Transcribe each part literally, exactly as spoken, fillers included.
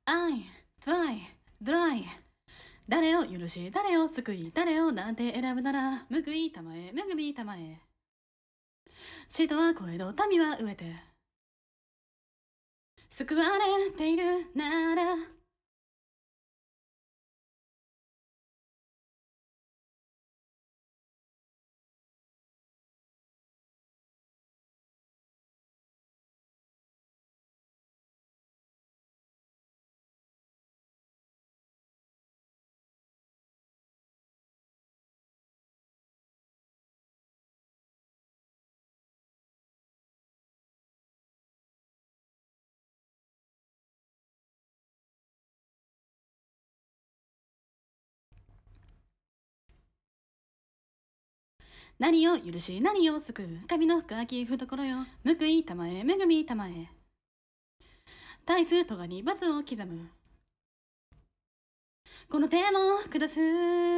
愛、つらい、ドライ。誰を許し、誰を救い、誰をなんて選ぶなら、報いたまえ、恵みたまえ。使徒は声と民は飢えて、救われているなら、何を許し、何を救う、神の深き懐よ。報いたまえ、恵みたまえ。対す咎に罰を刻む。この手も下す。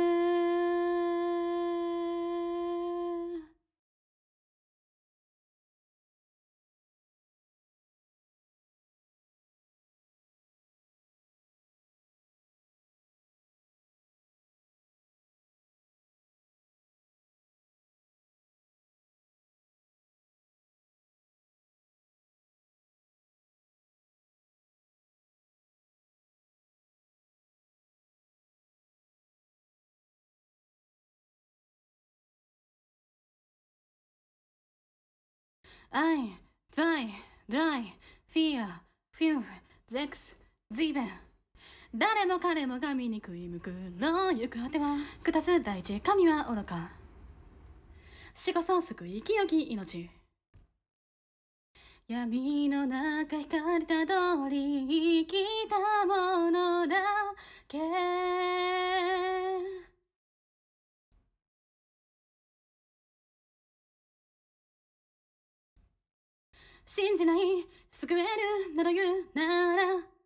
愛、ドライ、ドライ、フィア、フュー、ゼックス、ズイベン。誰も彼も神に食い向くの行く果ては、下す大地、神は愚か。死こそ救い清き命。闇の中光たどり生きたものだけ。信じない、救えるなど言うなら